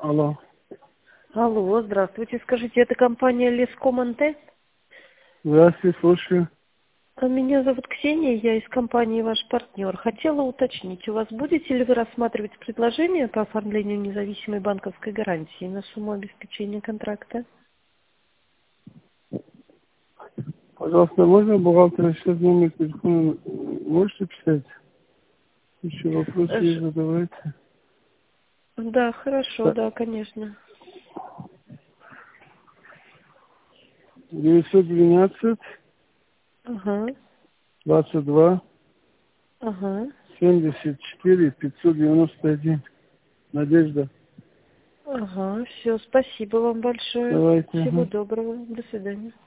Алло. Алло, здравствуйте. Скажите, это компания Лескоманте? Здравствуйте, слушаю. Меня зовут Ксения, я из компании ваш партнер. Хотела уточнить, у вас будете ли вы рассматривать предложение по оформлению независимой банковской гарантии на сумму обеспечения контракта? Пожалуйста, можно бухгалтера сейчас номер телефона можете писать? Еще вопросы есть, задавайте. Да, хорошо, да, конечно. 912 Ага, 22 ага, 74 591. Надежда. ага. Все, спасибо вам большое. Давайте. Всего Ага. доброго. До свидания.